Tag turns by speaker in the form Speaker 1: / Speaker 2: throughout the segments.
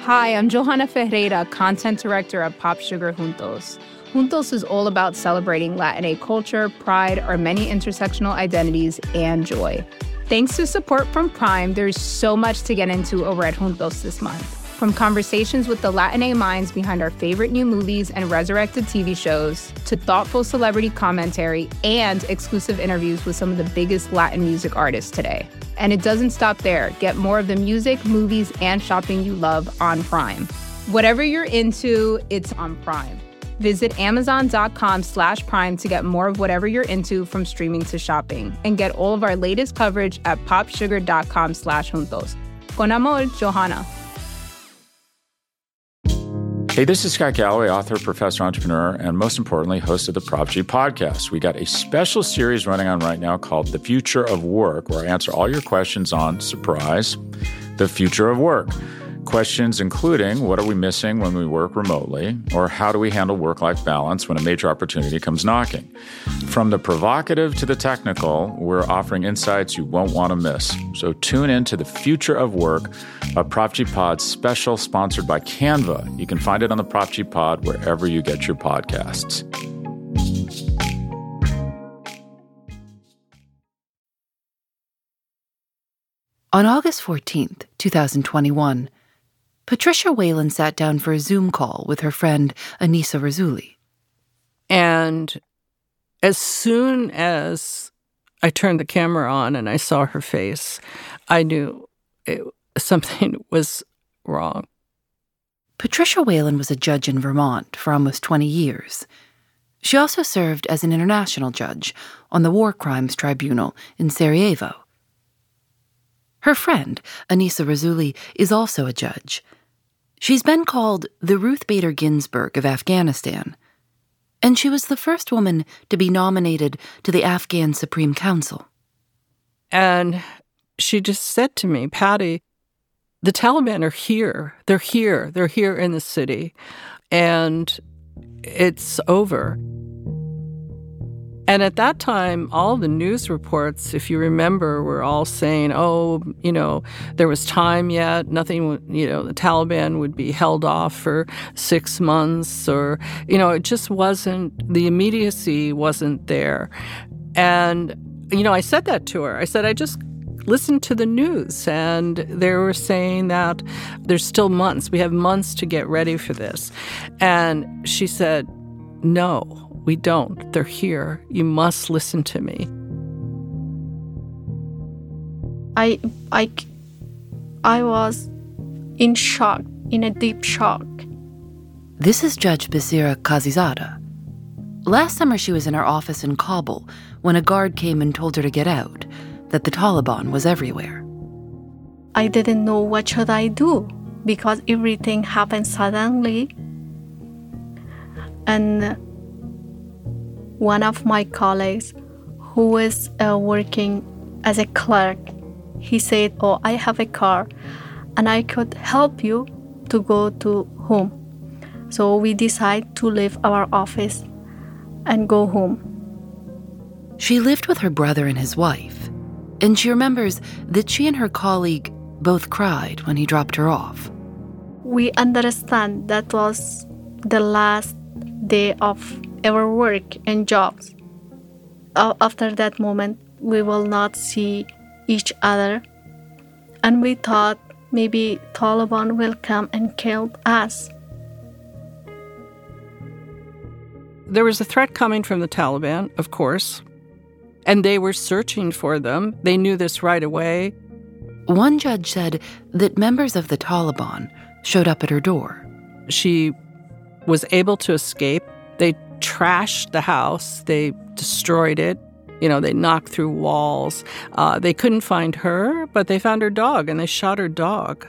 Speaker 1: Hi, I'm Johanna Ferreira, content director at Pop Sugar Juntos. Juntos is all about celebrating Latinx culture, pride, our many intersectional identities, and joy. Thanks to support from Prime, there's so much to get into over at Juntos this month. From conversations with the Latinx minds behind our favorite new movies and resurrected TV shows, to thoughtful celebrity commentary and exclusive interviews with some of the biggest Latin music artists today. And it doesn't stop there. Get more of the music, movies, and shopping you love on Prime. Whatever you're into, it's on Prime. Visit Amazon.com/Prime to get more of whatever you're into, from streaming to shopping. And get all of our latest coverage at popsugar.com/juntos. Con amor, Johanna.
Speaker 2: Hey, this is Scott Galloway, author, professor, entrepreneur, and most importantly, host of the Prop G podcast. We got a special series running on right now called The Future of Work, where I answer all your questions on, surprise, the future of work. Questions including, what are we missing when we work remotely? Or how do we handle work-life balance when a major opportunity comes knocking? From the provocative to the technical, we're offering insights you won't want to miss. So tune in to The Future of Work, a Prop G Pod special sponsored by Canva. You can find it on the Prop G Pod wherever you get your podcasts.
Speaker 3: On August 14th, 2021, Patricia Whalen sat down for a Zoom call with her friend Anissa Razzouli.
Speaker 4: And as soon as I turned the camera on and I saw her face, I knew something was wrong.
Speaker 3: Patricia Whalen was a judge in Vermont for almost 20 years. She also served as an international judge on the War Crimes Tribunal in Sarajevo. Her friend, Anissa Razzouli, is also a judge. She's been called the Ruth Bader Ginsburg of Afghanistan, and she was the first woman to be nominated to the Afghan Supreme Council.
Speaker 4: And she just said to me, Patty, the Taliban are here. They're here. They're here in the city. And it's over. And at that time, all the news reports, if you remember, were all saying, there was time yet. Nothing, the Taliban would be held off for 6 months or, it just wasn't, the immediacy wasn't there. And, I said that to her. I said, I just listened to the news and they were saying that there's still months. We have months to get ready for this. And she said, no. We don't. They're here. You must listen to me.
Speaker 5: I was in shock, in a deep shock.
Speaker 3: This is Judge Basira Kazizada. Last summer she was in her office in Kabul when a guard came and told her to get out, that the Taliban was everywhere.
Speaker 5: I didn't know what should I do because everything happened suddenly. And one of my colleagues who was working as a clerk, he said, I have a car and I could help you to go to home. So we decided to leave our office and go home.
Speaker 3: She lived with her brother and his wife, and she remembers that she and her colleague both cried when he dropped her off.
Speaker 5: We understand that was the last day of our work and jobs. After that moment, we will not see each other. And we thought maybe Taliban will come and kill us.
Speaker 4: There was a threat coming from the Taliban, of course, and they were searching for them. They knew this right away.
Speaker 3: One judge said that members of the Taliban showed up at her door.
Speaker 4: She was able to escape. They trashed the house. They destroyed it. They knocked through walls. They couldn't find her, but they found her dog, and they shot her dog.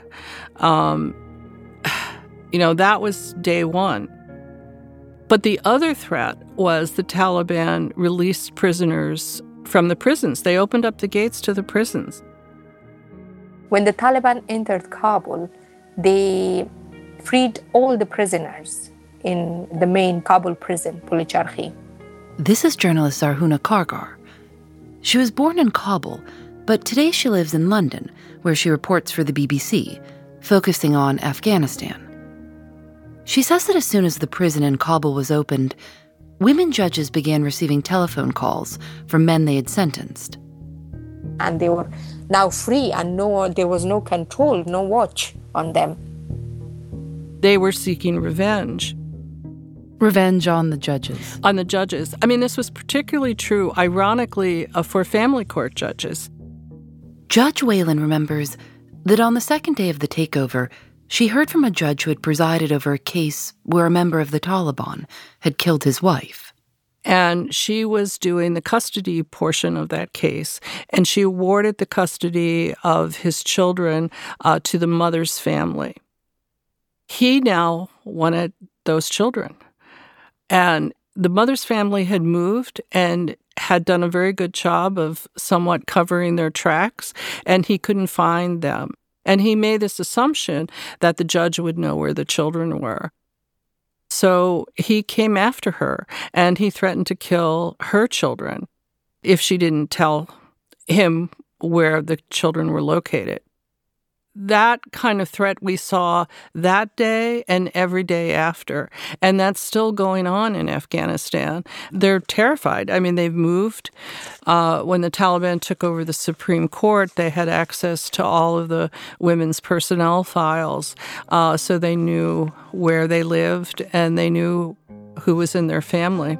Speaker 4: That was day one. But the other threat was the Taliban released prisoners from the prisons. They opened up the gates to the prisons.
Speaker 6: When the Taliban entered Kabul, they freed all the prisoners in the main Kabul prison, Policharkhi.
Speaker 3: This is journalist Zarhuna Kargar. She was born in Kabul, but today she lives in London, where she reports for the BBC, focusing on Afghanistan. She says that as soon as the prison in Kabul was opened, women judges began receiving telephone calls from men they had sentenced.
Speaker 6: And they were now free, and there was no control, no watch on them.
Speaker 4: They were seeking revenge.
Speaker 3: Revenge on the judges.
Speaker 4: On the judges. I mean, this was particularly true, ironically, for family court judges.
Speaker 3: Judge Whalen remembers that on the second day of the takeover, she heard from a judge who had presided over a case where a member of the Taliban had killed his wife.
Speaker 4: And she was doing the custody portion of that case, and she awarded the custody of his children to the mother's family. He now wanted those children. And the mother's family had moved and had done a very good job of somewhat covering their tracks, and he couldn't find them. And he made this assumption that the judge would know where the children were. So he came after her, and he threatened to kill her children if she didn't tell him where the children were located. That kind of threat we saw that day and every day after. And that's still going on in Afghanistan. They're terrified. I mean, they've moved. When the Taliban took over the Supreme Court, they had access to all of the women's personnel files. So they knew where they lived and they knew who was in their family.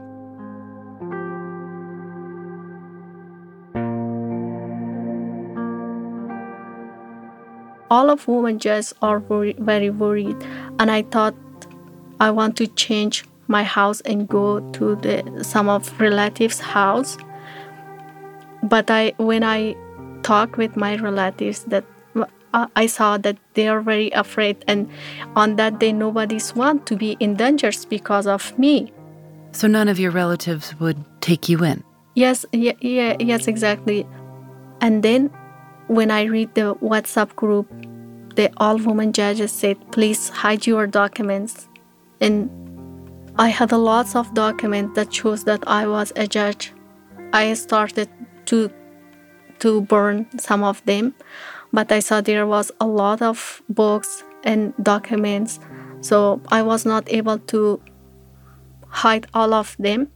Speaker 5: All of women judges are very worried, and I thought I want to change my house and go to some of relatives' house. But when I talked with my relatives, that I saw that they are very afraid, and on that day nobody's want to be in danger because of me.
Speaker 3: So none of your relatives would take you in?
Speaker 5: Yes, exactly. And then when I read the WhatsApp group, the all-women judges said, please hide your documents. And I had lots of documents that shows that I was a judge. I started to burn some of them, but I saw there was a lot of books and documents, so I was not able to hide all of them.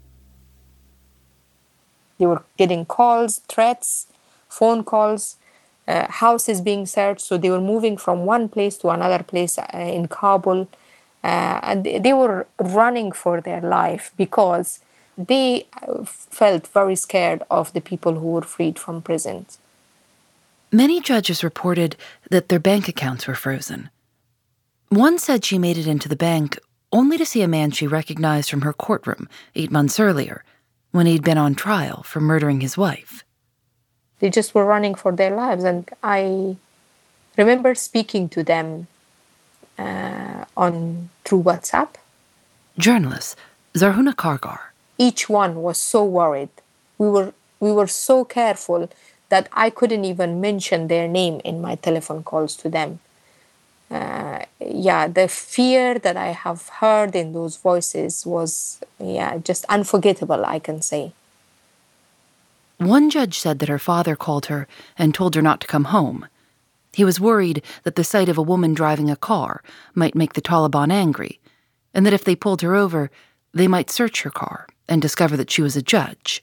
Speaker 6: They were getting calls, threats, phone calls, houses being searched. So they were moving from one place to another place in Kabul. And they were running for their life because they felt very scared of the people who were freed from prisons.
Speaker 3: Many judges reported that their bank accounts were frozen. One said she made it into the bank only to see a man she recognized from her courtroom 8 months earlier, when he'd been on trial for murdering his wife.
Speaker 6: They just were running for their lives. And I remember speaking to them through WhatsApp.
Speaker 3: Journalist Zarhuna Kargar.
Speaker 6: Each one was so worried. We were so careful that I couldn't even mention their name in my telephone calls to them. The fear that I have heard in those voices was, just unforgettable, I can say.
Speaker 3: One judge said that her father called her and told her not to come home. He was worried that the sight of a woman driving a car might make the Taliban angry, and that if they pulled her over, they might search her car and discover that she was a judge.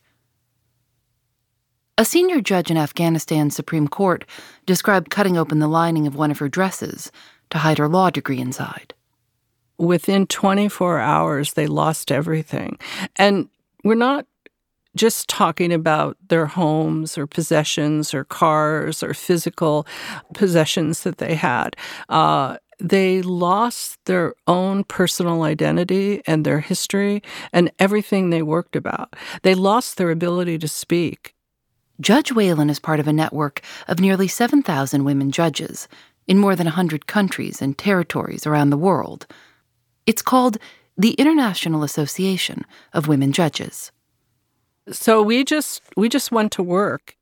Speaker 3: A senior judge in Afghanistan's Supreme Court described cutting open the lining of one of her dresses to hide her law degree inside.
Speaker 4: Within 24 hours, they lost everything. And we're not just talking about their homes or possessions or cars or physical possessions that they had. They lost their own personal identity and their history and everything they worked about. They lost their ability to speak.
Speaker 3: Judge Whalen is part of a network of nearly 7,000 women judges in more than 100 countries and territories around the world. It's called the International Association of Women Judges.
Speaker 4: So we just went to work.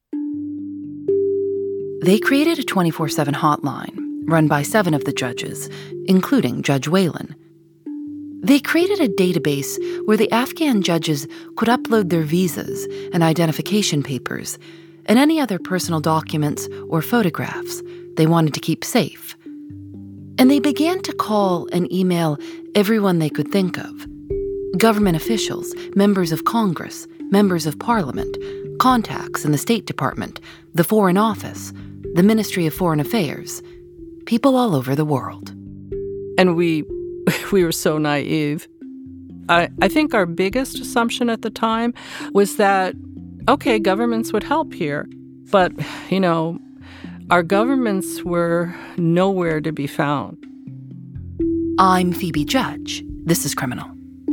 Speaker 3: They created a 24/7 hotline run by 7 of the judges, including Judge Whalen. They created a database where the Afghan judges could upload their visas and identification papers and any other personal documents or photographs they wanted to keep safe. And they began to call and email everyone they could think of. Government officials, members of Congress, members of Parliament, contacts in the State Department, the Foreign Office, the Ministry of Foreign Affairs, people all over the world.
Speaker 4: And we were so naive. I think our biggest assumption at the time was that, okay, governments would help here. But, our governments were nowhere to be found.
Speaker 3: I'm Phoebe Judge. This is Criminal.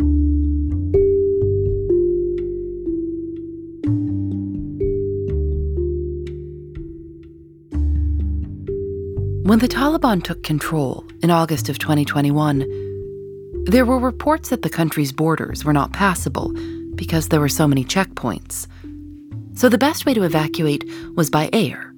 Speaker 3: When the Taliban took control in August of 2021, there were reports that the country's borders were not passable because there were so many checkpoints. So the best way to evacuate was by air.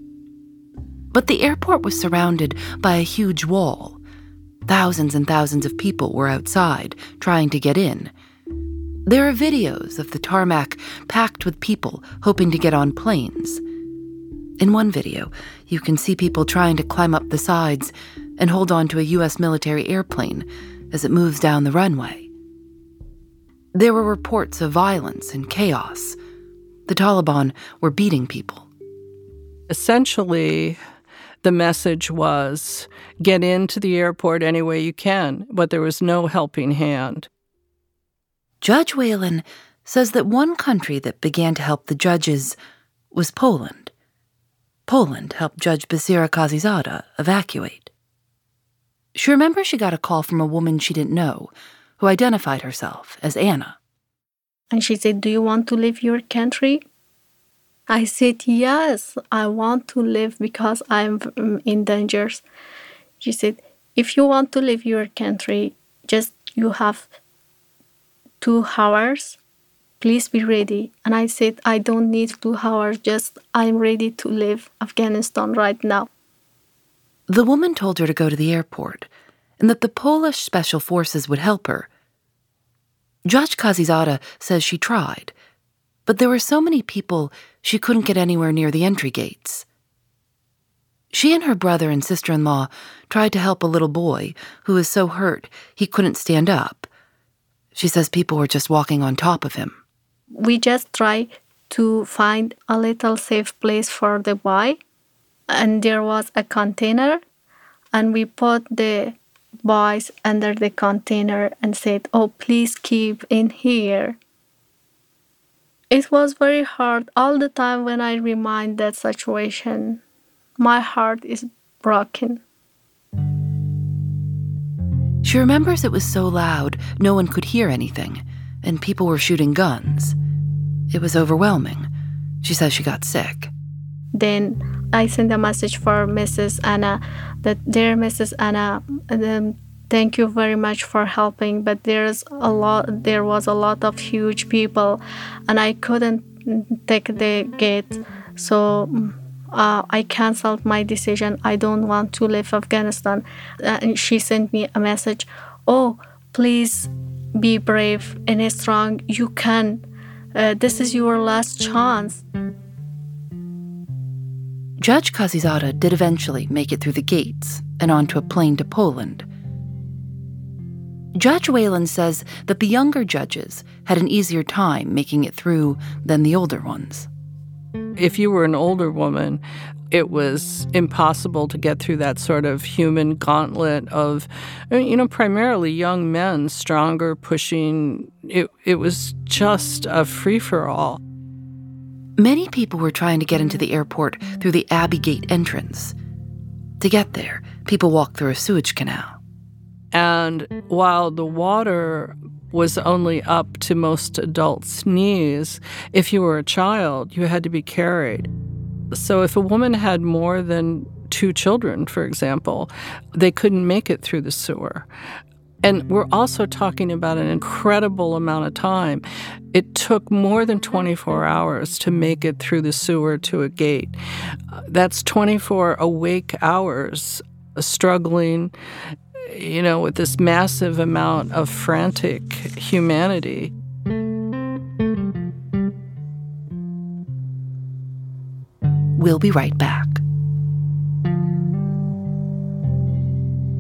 Speaker 3: But the airport was surrounded by a huge wall. Thousands and thousands of people were outside trying to get in. There are videos of the tarmac packed with people hoping to get on planes. In one video, you can see people trying to climb up the sides and hold on to a U.S. military airplane as it moves down the runway. There were reports of violence and chaos. The Taliban were beating people.
Speaker 4: Essentially, the message was, get into the airport any way you can, but there was no helping hand.
Speaker 3: Judge Whalen says that one country that began to help the judges was Poland. Poland helped Judge Basira Kazizada evacuate. She remembers she got a call from a woman she didn't know, who identified herself as Anna.
Speaker 5: And she said, "Do you want to leave your country?" I said, "Yes, I want to leave because I'm in danger." She said, "If you want to leave your country, just you have 2 hours. Please be ready." And I said, "I don't need 2 hours, just I'm ready to leave Afghanistan right now."
Speaker 3: The woman told her to go to the airport and that the Polish Special Forces would help her. Judge Kazizada says she tried, but there were so many people she couldn't get anywhere near the entry gates. She and her brother and sister-in-law tried to help a little boy who was so hurt he couldn't stand up. She says people were just walking on top of him.
Speaker 5: We just tried to find a little safe place for the boy, and there was a container, and we put the boys under the container and said, "Oh, please keep in here." It was very hard. All the time when I remind that situation, my heart is broken.
Speaker 3: She remembers it was so loud no one could hear anything, and people were shooting guns. It was overwhelming. She says she got sick.
Speaker 5: Then I sent a message for Mrs. Anna that, "Dear Mrs. Anna, thank you very much for helping, but there was a lot of huge people, and I couldn't take the gate, so I canceled my decision. I don't want to leave Afghanistan." And she sent me a message, "Oh, please be brave and strong. You can. This is your last chance."
Speaker 3: Judge Kazizada did eventually make it through the gates and onto a plane to Poland. Judge Whalen says that the younger judges had an easier time making it through than the older ones.
Speaker 4: If you were an older woman, it was impossible to get through that sort of human gauntlet of, primarily young men, stronger, pushing. It was just a free-for-all.
Speaker 3: Many people were trying to get into the airport through the Abbey Gate entrance. To get there, people walked through a sewage canal.
Speaker 4: And while the water was only up to most adults' knees, if you were a child, you had to be carried. So if a woman had more than 2 children, for example, they couldn't make it through the sewer. And we're also talking about an incredible amount of time. It took more than 24 hours to make it through the sewer to a gate. That's 24 awake hours struggling, with this massive amount of frantic humanity.
Speaker 3: We'll be right back.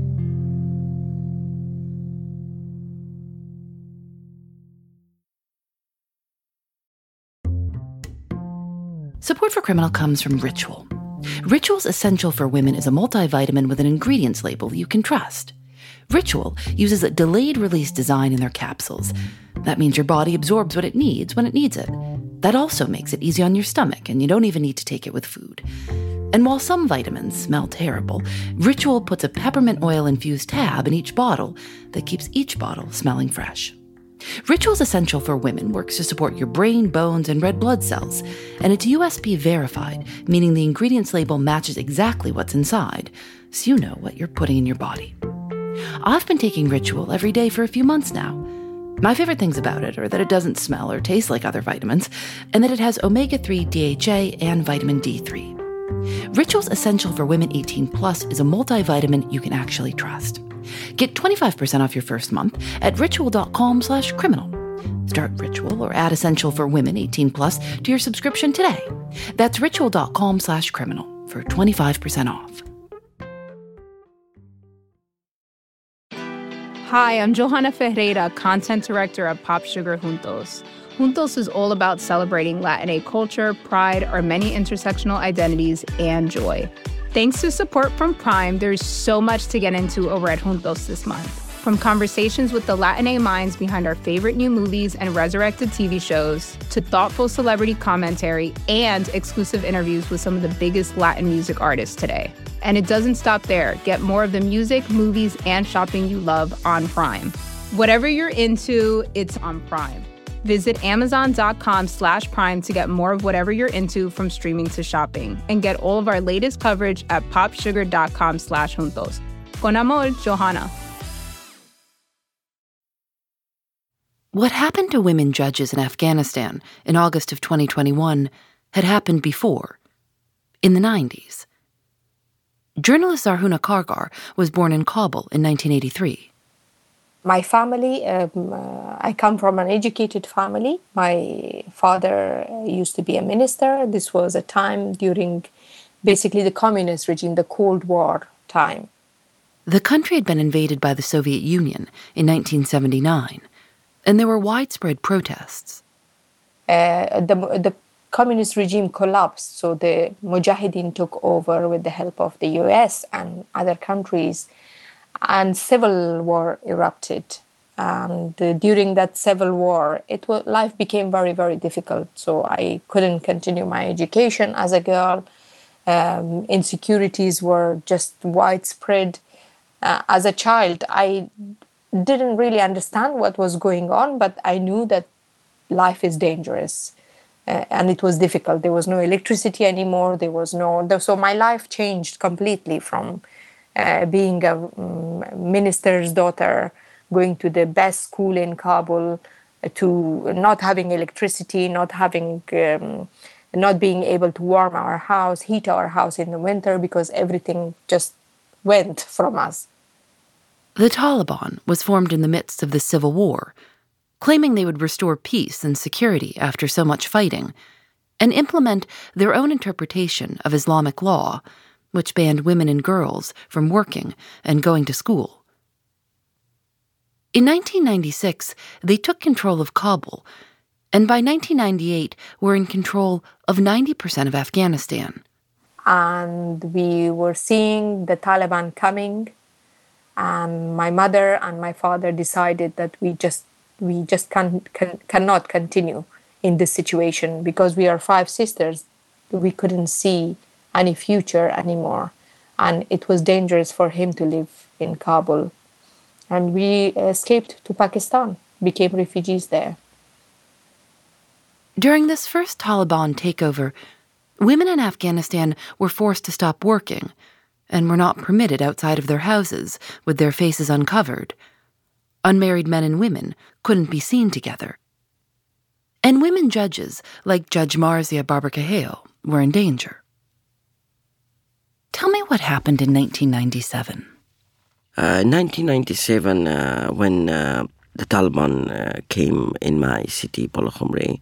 Speaker 3: Support for Criminal comes from Ritual. Ritual's Essential for Women is a multivitamin with an ingredients label you can trust. Ritual uses a delayed-release design in their capsules. That means your body absorbs what it needs when it needs it. That also makes it easy on your stomach, and you don't even need to take it with food. And while some vitamins smell terrible, Ritual puts a peppermint oil-infused tab in each bottle that keeps each bottle smelling fresh. Ritual's Essential for Women works to support your brain, bones, and red blood cells, and it's USP verified, meaning the ingredients label matches exactly what's inside, so you know what you're putting in your body. I've been taking Ritual every day for a few months now. My favorite things about it are that it doesn't smell or taste like other vitamins, and that it has omega-3 DHA and vitamin D3. Ritual's Essential for Women 18 Plus is a multivitamin you can actually trust. Get 25% off your first month at ritual.com/criminal. Start Ritual or add Essential for Women 18 Plus to your subscription today. That's ritual.com/criminal for 25% off.
Speaker 1: Hi, I'm Johanna Ferreira, Content Director at Pop Sugar Juntos. Juntos is all about celebrating Latinx culture, pride, our many intersectional identities, and joy. Thanks to support from Prime, there's so much to get into over at Juntos this month. From conversations with the Latinx minds behind our favorite new movies and resurrected TV shows, to thoughtful celebrity commentary and exclusive interviews with some of the biggest Latin music artists today. And it doesn't stop there. Get more of the music, movies, and shopping you love on Prime. Whatever you're into, it's on Prime. Visit Amazon.com/Prime to get more of whatever you're into, from streaming to shopping. And get all of our latest coverage at popsugar.com/juntos. Con amor, Johanna.
Speaker 3: What happened to women judges in Afghanistan in August of 2021 had happened before, in the 90s. Journalist Zarhuna Kargar was born in Kabul in 1983.
Speaker 6: My family, I come from an educated family. My father used to be a minister. This was a time during basically the communist regime, the Cold War time.
Speaker 3: The country had been invaded by the Soviet Union in 1979, and there were widespread protests.
Speaker 6: The communist regime collapsed, so the Mujahideen took over with the help of the US and other countries, and civil war erupted. And during that civil war, life became very, very difficult. So I couldn't continue my education as a girl. Insecurities were just widespread. As a child, I didn't really understand what was going on, but I knew that life is dangerous. And it was difficult. There was no electricity anymore. So my life changed completely from being a minister's daughter, going to the best school in Kabul, to not having electricity, not being able to warm our house, heat our house in the winter, because everything just went from us.
Speaker 3: The Taliban was formed in the midst of the civil war, claiming they would restore peace and security after so much fighting, and implement their own interpretation of Islamic law, which banned women and girls from working and going to school. In 1996, they took control of Kabul, and by 1998 were in control of 90% of Afghanistan.
Speaker 6: And we were seeing the Taliban coming, and my mother and my father decided that we just cannot continue in this situation, because we are 5 sisters. We couldn't see any future anymore, and it was dangerous for him to live in Kabul. And we escaped to Pakistan, became refugees there.
Speaker 3: During this first Taliban takeover, women in Afghanistan were forced to stop working and were not permitted outside of their houses with their faces uncovered. Unmarried men and women couldn't be seen together. And women judges, like Judge Marzia Barbercahill, were in danger. Tell me what happened in 1997.
Speaker 7: 1997, when the Taliban came in my city, Polo Khumri,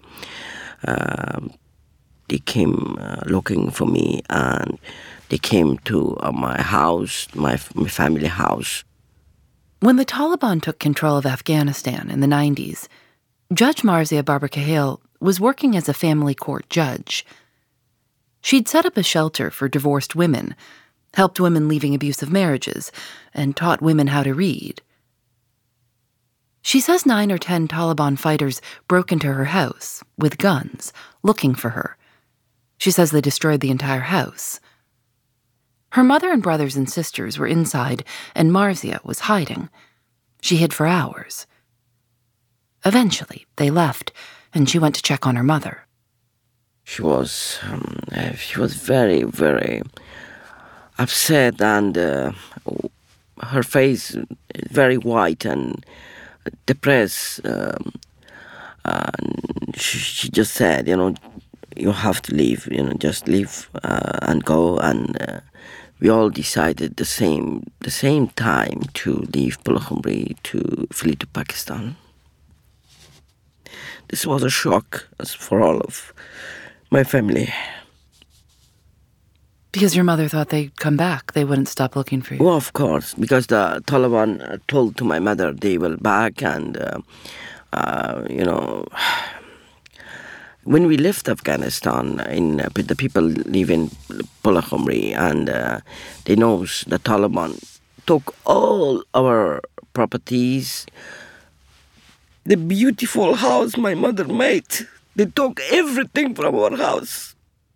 Speaker 7: they came looking for me, and they came to my house, my family house.
Speaker 3: When the Taliban took control of Afghanistan in the 90s, Judge Marzia Barbercahill was working as a family court judge. She'd set up a shelter for divorced women, helped women leaving abusive marriages, and taught women how to read. She says 9 or 10 Taliban fighters broke into her house with guns, looking for her. She says they destroyed the entire house. Her mother and brothers and sisters were inside, and Marzia was hiding. She hid for hours. Eventually, they left, and she went to check on her mother.
Speaker 7: She was very, very upset, and her face very white and depressed. And she just said, you have to leave, just leave and go. And we all decided the same time to leave Pulakhumri to flee to Pakistan. This was a shock for all of my family.
Speaker 3: Because your mother thought they'd come back. They wouldn't stop looking for you.
Speaker 7: Well, of course, because the Taliban told to my mother they will back, and, when we left Afghanistan, the people live in Pulakhumri, and they know the Taliban took all our properties. The beautiful house my mother made, they took everything from our house.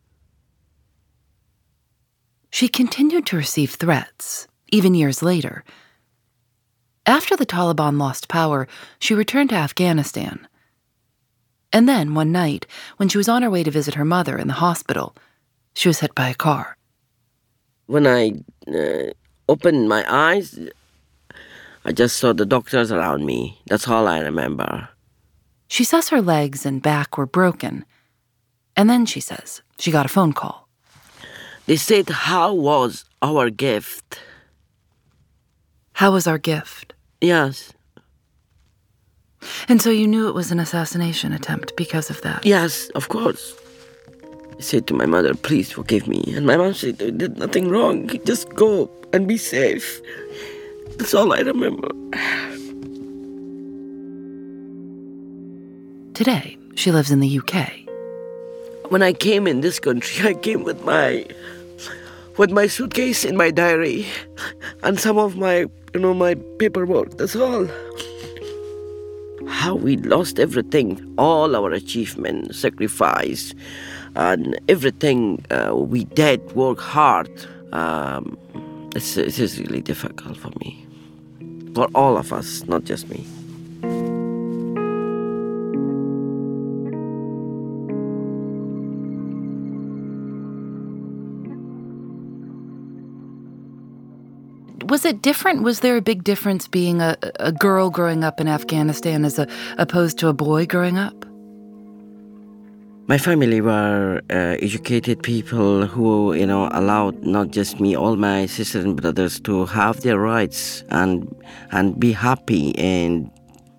Speaker 3: She continued to receive threats, even years later. After the Taliban lost power, she returned to Afghanistan. And then, one night, when she was on her way to visit her mother in the hospital, she was hit by a car.
Speaker 7: When I opened my eyes, I just saw the doctors around me. That's all I remember.
Speaker 3: She says her legs and back were broken. And then, she says, she got a phone call.
Speaker 7: They said, how was our gift?
Speaker 3: How was our gift?
Speaker 7: Yes.
Speaker 3: And so you knew it was an assassination attempt because of that?
Speaker 7: Yes, of course. I said to my mother, please forgive me. And my mom said, I did nothing wrong. Just go and be safe. That's all I remember.
Speaker 3: Today, she lives in the UK.
Speaker 7: When I came in this country, I came with my suitcase and my diary and some of my paperwork. That's all. How we lost everything, all our achievements, sacrifice, and everything we did, work hard. It is really difficult for me, for all of us, not just me.
Speaker 3: Was it different? Was there a big difference being a girl growing up in Afghanistan as opposed to a boy growing up?
Speaker 7: My family were educated people who, allowed not just me, all my sisters and brothers to have their rights and be happy. And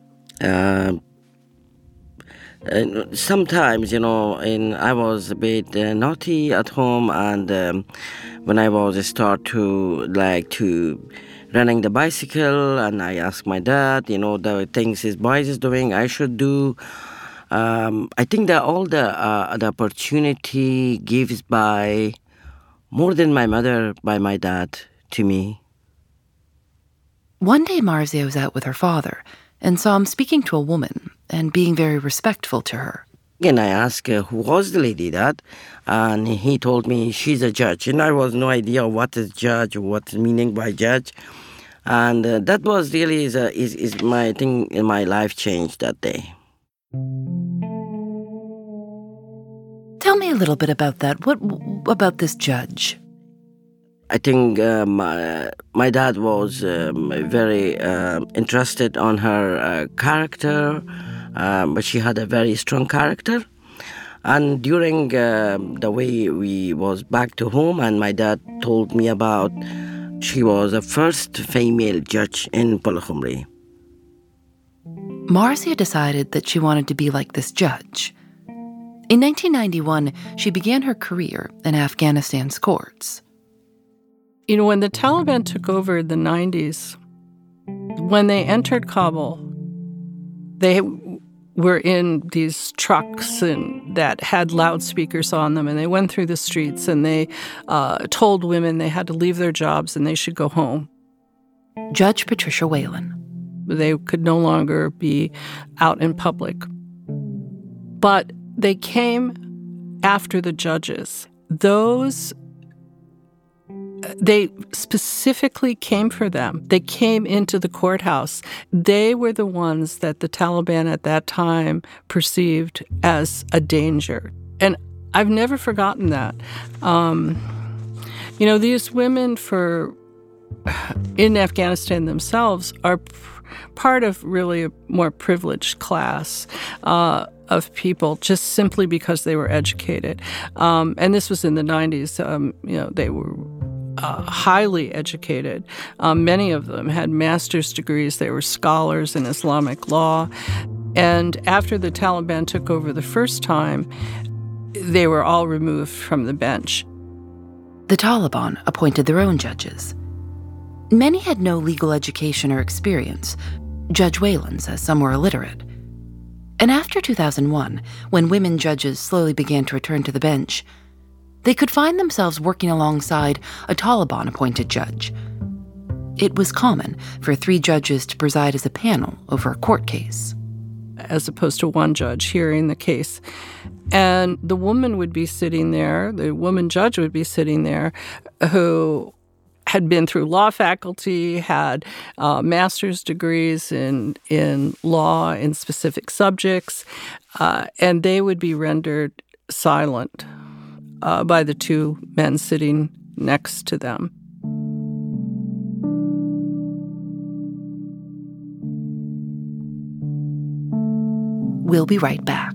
Speaker 7: sometimes, I was a bit naughty at home, and when I was start to running the bicycle, and I asked my dad, the things his boys is doing, I should do. I think that all the opportunity gives by more than my mother, by my dad to me.
Speaker 3: One day Marzia was out with her father and saw him speaking to a woman and being very respectful to her.
Speaker 7: And I asked who was the lady, Dad, and he told me she's a judge. And I was no idea what is judge, what is meaning by judge. And that was really is my thing in my life changed that day.
Speaker 3: Tell me a little bit about that. What about this judge?
Speaker 7: I think my dad was very interested on her character, but she had a very strong character. And during the way we was back to home, and my dad told me about, she was the first female judge in Pulakhumri.
Speaker 3: Marzia decided that she wanted to be like this judge. In 1991, she began her career in Afghanistan's courts.
Speaker 4: When the Taliban took over in the 90s, when they entered Kabul, they were in these trucks and that had loudspeakers on them, and they went through the streets and they told women they had to leave their jobs and they should go home.
Speaker 3: Judge Patricia Whelan.
Speaker 4: They could no longer be out in public. But they came after the judges. They specifically came for them. They came into the courthouse. They were the ones that the Taliban at that time perceived as a danger. And I've never forgotten that. These women in Afghanistan themselves are part of really a more privileged class of people just simply because they were educated. And this was in the 90s. They were highly educated. Many of them had master's degrees. They were scholars in Islamic law. And after the Taliban took over the first time, they were all removed from the bench.
Speaker 3: The Taliban appointed their own judges. Many had no legal education or experience. Judge Whelan says some were illiterate. And after 2001, when women judges slowly began to return to the bench, they could find themselves working alongside a Taliban-appointed judge. It was common for 3 judges to preside as a panel over a court case,
Speaker 4: as opposed to one judge hearing the case. And the woman would be sitting there, the woman judge would be sitting there, who had been through law faculty, had master's degrees in law in specific subjects, and they would be rendered silent by the 2 men sitting next to them.
Speaker 3: We'll be right back.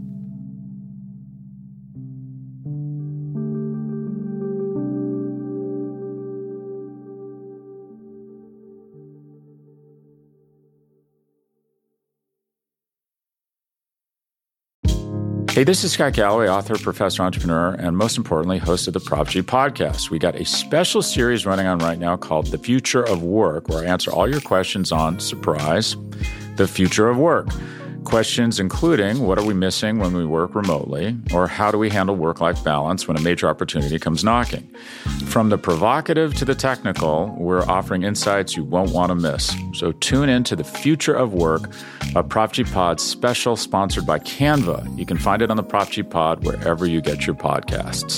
Speaker 2: Hey, this is Scott Galloway, author, professor, entrepreneur, and most importantly, host of the Prop G podcast. We got a special series running on right now called The Future of Work, where I answer all your questions on, surprise, the future of work. Questions including, what are we missing when we work remotely? Or how do we handle work-life balance when a major opportunity comes knocking? From the provocative to the technical, we're offering insights you won't want to miss. So tune in to The Future of Work, a Prop G Pod special sponsored by Canva. You can find it on the Prop G Pod wherever you get your podcasts.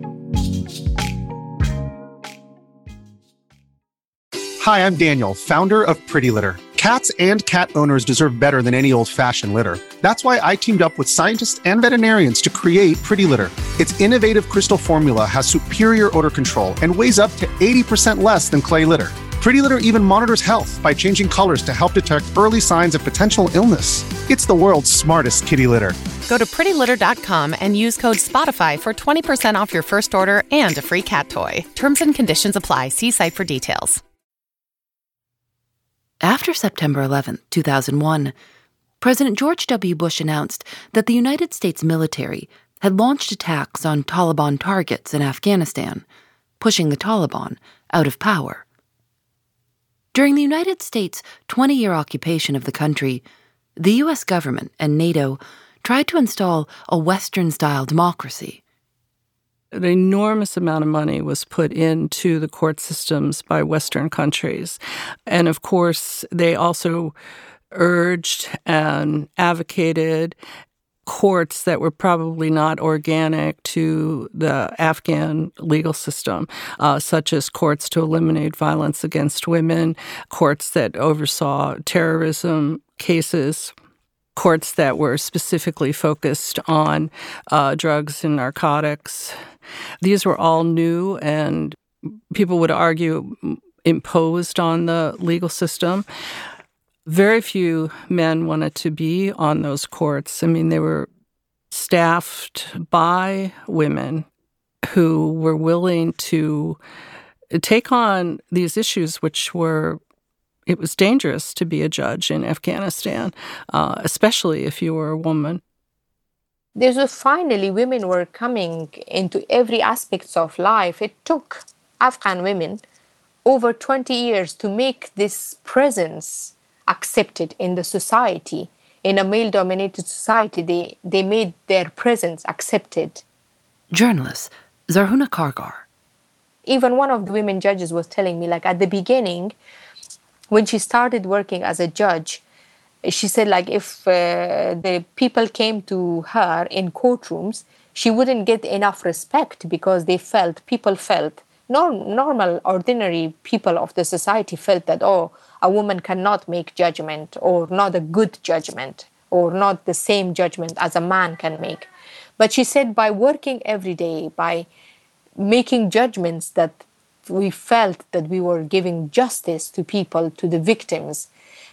Speaker 8: Hi, I'm Daniel, founder of Pretty Litter. Cats and cat owners deserve better than any old-fashioned litter. That's why I teamed up with scientists and veterinarians to create Pretty Litter. Its innovative crystal formula has superior odor control and weighs up to 80% less than clay litter. Pretty Litter even monitors health by changing colors to help detect early signs of potential illness. It's the world's smartest kitty litter.
Speaker 9: Go to prettylitter.com and use code SPOTIFY for 20% off your first order and a free cat toy. Terms and conditions apply. See site for details.
Speaker 3: After September 11, 2001, President George W. Bush announced that the United States military had launched attacks on Taliban targets in Afghanistan, pushing the Taliban out of power. During the United States' 20-year occupation of the country, the U.S. government and NATO tried to install a Western-style democracy.
Speaker 4: An enormous amount of money was put into the court systems by Western countries. And of course, they also urged and advocated courts that were probably not organic to the Afghan legal system, such as courts to eliminate violence against women, courts that oversaw terrorism cases, courts that were specifically focused on drugs and narcotics. These were all new and people would argue imposed on the legal system. Very few men wanted to be on those courts. I mean, they were staffed by women who were willing to take on these issues, it was dangerous to be a judge in Afghanistan, especially if you were a woman.
Speaker 6: Finally, women were coming into every aspect of life. It took Afghan women over 20 years to make this presence accepted in the society. in a male-dominated society, they made their presence accepted.
Speaker 3: Journalist Zarhuna Kargar.
Speaker 6: Even one of the women judges was telling me, like, at the beginning, when she started working as a judge, she said, like, if the people came to her in courtrooms, she wouldn't get enough respect because people felt, normal, ordinary people of the society felt that, oh, a woman cannot make judgment, or not a good judgment, or not the same judgment as a man can make. But she said by working every day, by making judgments that we felt that we were giving justice to people, to the victims,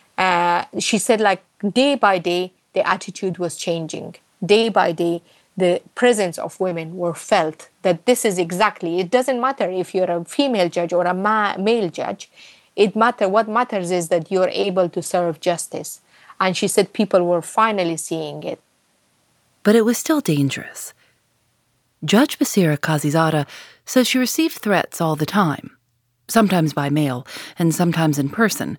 Speaker 6: she said, like, day by day, the attitude was changing. Day by day, the presence of women were felt that this is exactly, it doesn't matter if you're a female judge or a male judge. What matters is that you're able to serve justice. And she said people were finally seeing it.
Speaker 3: But it was still dangerous. Judge Basira Kazizada says she received threats all the time, sometimes by mail and sometimes in person.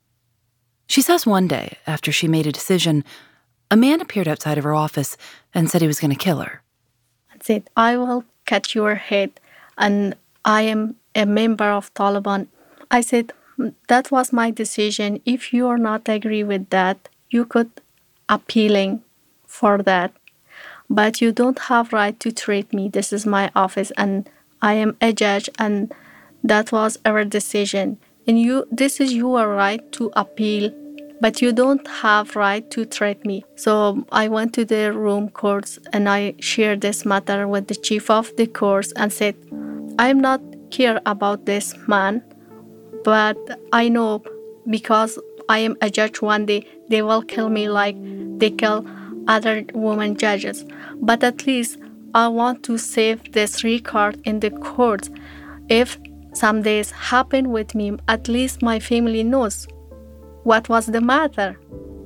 Speaker 3: She says one day, after she made a decision, a man appeared outside of her office and said he was going to kill her.
Speaker 5: I said, I will cut your head, and I am a member of Taliban. I said, that was my decision. If you are not agree with that, you could appealing for that. But you don't have right to treat me. This is my office, and I am a judge, and that was our decision. And this is your right to appeal, but you don't have right to treat me. So I went to the room courts, and I shared this matter with the chief of the courts and said, I'm not care about this man, but I know because I am a judge, one day they will kill me like they kill other women judges. But at least I want to save this record in the courts. If some days happen with me, at least my family knows what was the matter.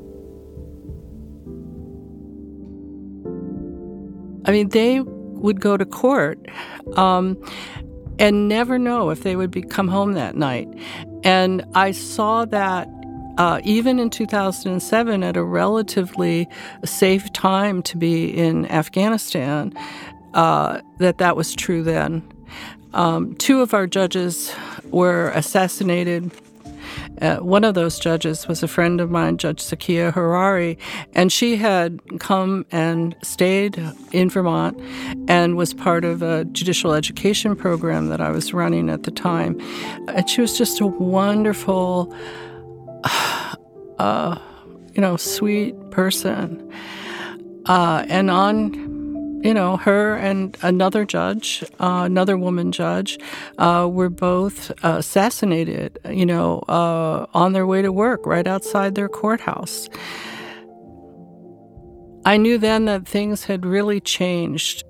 Speaker 4: I mean, they would go to court and never know if they would come home that night. And I saw that even in 2007, at a relatively safe time to be in Afghanistan, that was true then. 2 of our judges were assassinated. One of those judges was a friend of mine, Judge Sakia Harari, and she had come and stayed in Vermont and was part of a judicial education program that I was running at the time. And she was just a wonderful, sweet person. And on her and another judge, another woman judge, were both assassinated, on their way to work right outside their courthouse. I knew then that things had really changed.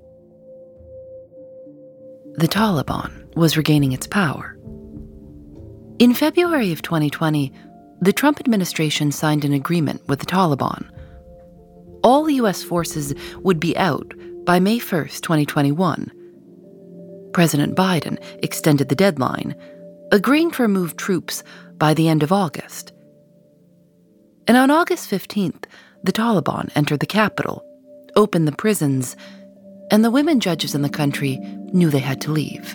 Speaker 3: The Taliban was regaining its power. In February of 2020, the Trump administration signed an agreement with the Taliban. All U.S. forces would be out by May 1st, 2021. President Biden extended the deadline, agreeing to remove troops by the end of August. And on August 15th, the Taliban entered the capital, opened the prisons, and the women judges in the country knew they had to leave.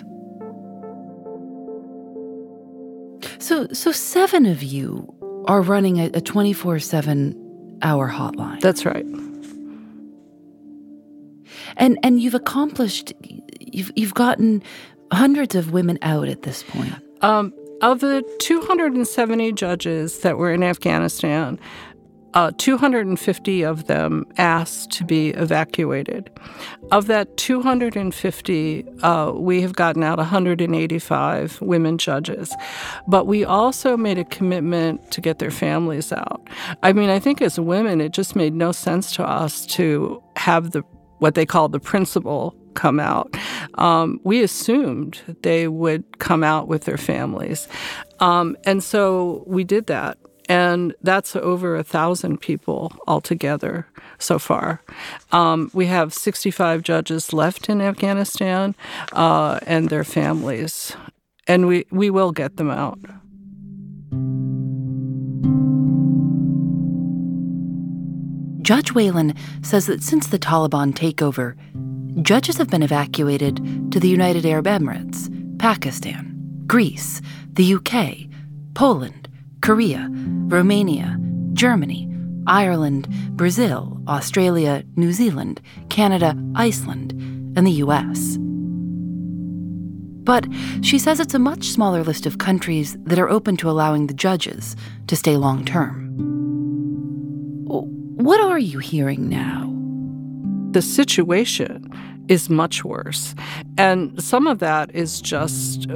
Speaker 3: So 7 of you are running a 24/7-hour hotline.
Speaker 4: That's right.
Speaker 3: And you've accomplished, you've gotten hundreds of women out at this point.
Speaker 4: Of the 270 judges that were in Afghanistan, 250 of them asked to be evacuated. Of that 250, we have gotten out 185 women judges. But we also made a commitment to get their families out. I mean, I think as women, it just made no sense to us to have what they call the principal come out. We assumed they would come out with their families. And so we did that. And that's over 1,000 people altogether so far. We have 65 judges left in Afghanistan and their families. And we will get them out.
Speaker 3: Judge Whelan says that since the Taliban takeover, judges have been evacuated to the United Arab Emirates, Pakistan, Greece, the UK, Poland, Korea, Romania, Germany, Ireland, Brazil, Australia, New Zealand, Canada, Iceland, and the US. But she says it's a much smaller list of countries that are open to allowing the judges to stay long-term. What are you hearing now?
Speaker 4: The situation is much worse. And some of that is just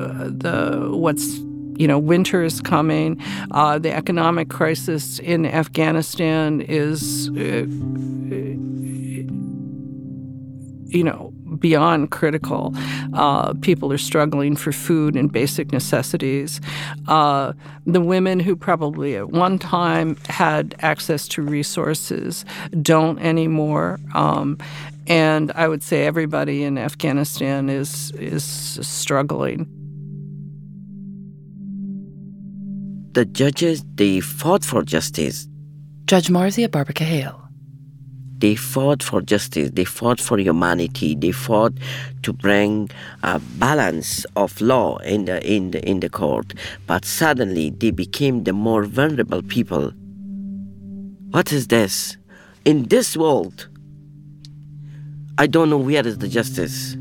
Speaker 4: winter is coming. The economic crisis in Afghanistan is, beyond critical. People are struggling for food and basic necessities. The women who probably at one time had access to resources don't anymore. And I would say everybody in Afghanistan is struggling.
Speaker 7: The judges, they fought for justice.
Speaker 3: Judge Marzia Barbaca-Hale.
Speaker 7: They fought for justice. They fought for humanity. They fought to bring a balance of law in the court. But suddenly, they became the more vulnerable people. What is this? In this world, I don't know where is the justice.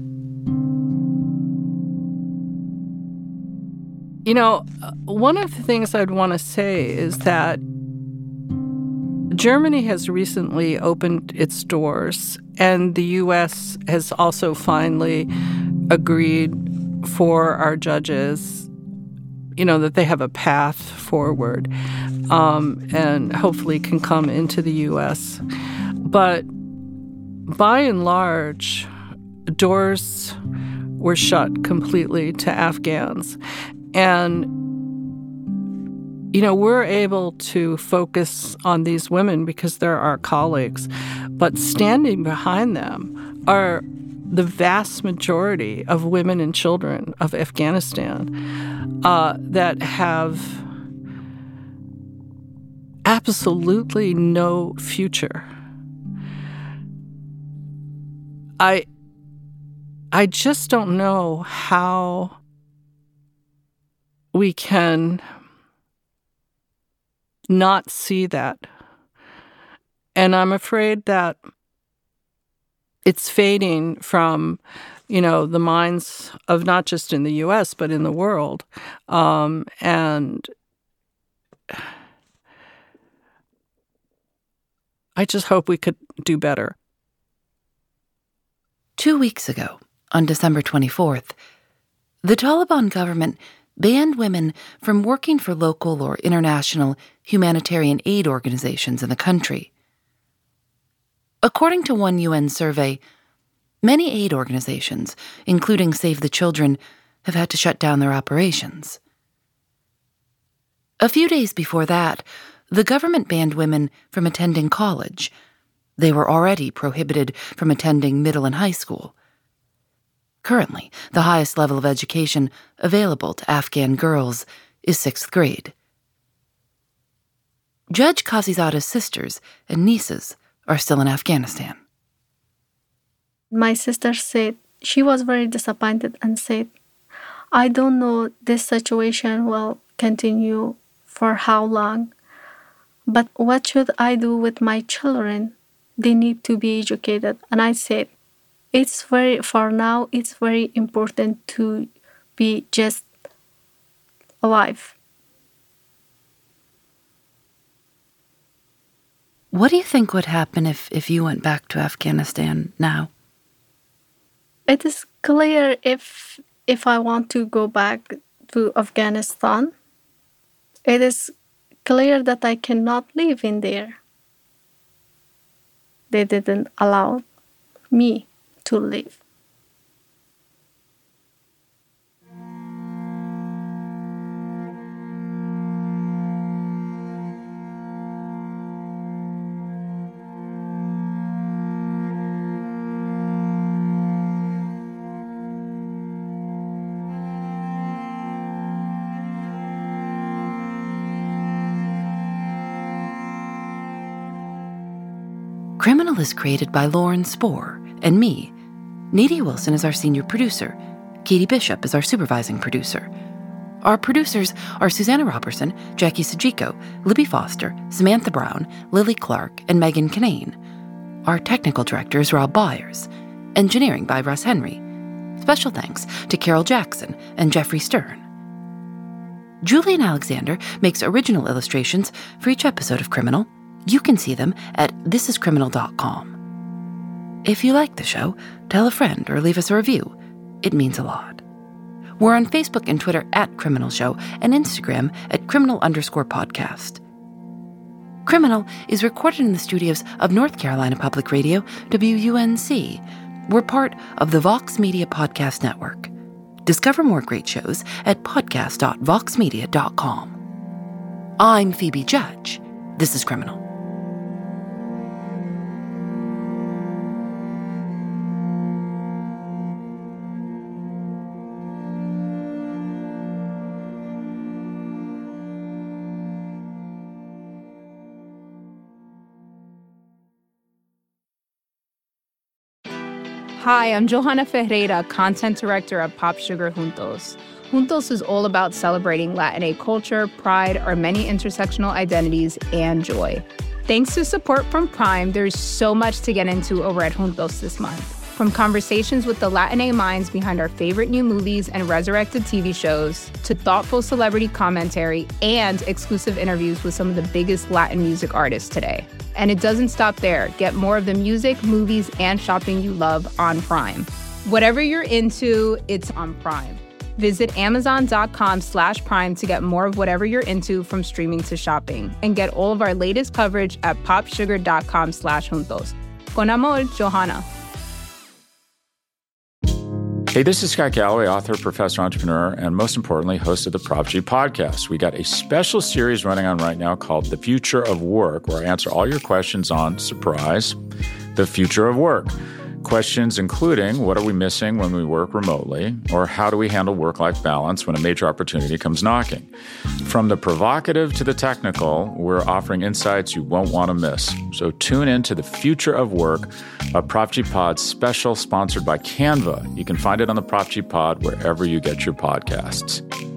Speaker 4: One of the things I'd want to say is that Germany has recently opened its doors, and the U.S. has also finally agreed for our judges, that they have a path forward, and hopefully can come into the U.S. But by and large, doors were shut completely to Afghans. And, we're able to focus on these women because they're our colleagues. But standing behind them are the vast majority of women and children of Afghanistan that have absolutely no future. I just don't know how we can not see that. And I'm afraid that it's fading from, the minds of not just in the U.S., but in the world. And I just hope we could do better.
Speaker 3: 2 weeks ago, on December 24th, the Taliban government banned women from working for local or international humanitarian aid organizations in the country. According to one UN survey, many aid organizations, including Save the Children, have had to shut down their operations. A few days before that, the government banned women from attending college. They were already prohibited from attending middle and high school. Currently, the highest level of education available to Afghan girls is 6th grade. Judge Qazizada's sisters and nieces are still in Afghanistan.
Speaker 5: My sister said she was very disappointed and said, I don't know this situation will continue for how long, but what should I do with my children? They need to be educated. And I said, for now, it's very important to be just alive.
Speaker 3: What do you think would happen if you went back to Afghanistan now?
Speaker 5: It is clear if I want to go back to Afghanistan, it is clear that I cannot live in there. They didn't allow me to live.
Speaker 3: Criminal is created by Lauren Spohr and me. Nadia Wilson is our senior producer. Katie Bishop is our supervising producer. Our producers are Susanna Robertson, Jackie Sajiko, Libby Foster, Samantha Brown, Lily Clark, and Megan Kinane. Our technical director is Rob Byers. Engineering by Russ Henry. Special thanks to Carol Jackson and Jeffrey Stern. Julian Alexander makes original illustrations for each episode of Criminal. You can see them at thisiscriminal.com. If you like the show, tell a friend or leave us a review. It means a lot. We're on Facebook and Twitter at Criminal Show and Instagram at Criminal_podcast. Criminal is recorded in the studios of North Carolina Public Radio, WUNC. We're part of the Vox Media Podcast Network. Discover more great shows at podcast.voxmedia.com. I'm Phoebe Judge. This is Criminal.
Speaker 1: Hi, I'm Johanna Ferreira, Content Director at Pop Sugar Juntos. Juntos is all about celebrating Latinx culture, pride, our many intersectional identities, and joy. Thanks to support from Prime, there's so much to get into over at Juntos this month. From conversations with the Latinx minds behind our favorite new movies and resurrected TV shows, to thoughtful celebrity commentary and exclusive interviews with some of the biggest Latin music artists today. And it doesn't stop there. Get more of the music, movies, and shopping you love on Prime. Whatever you're into, it's on Prime. Visit Amazon.com/Prime to get more of whatever you're into, from streaming to shopping. And get all of our latest coverage at popsugar.com/juntos. Con amor, Johanna.
Speaker 2: Hey, this is Scott Galloway, author, professor, entrepreneur, and most importantly, host of the Prop G podcast. We got a special series running on right now called The Future of Work, where I answer all your questions on, surprise, the future of work. Questions including, what are we missing when we work remotely? Or how do we handle work-life balance when a major opportunity comes knocking? From the provocative to the technical, we're offering insights you won't want to miss. So tune in to The Future of Work, a Prop G Pod special sponsored by Canva. You can find it on the Prop G Pod wherever you get your podcasts.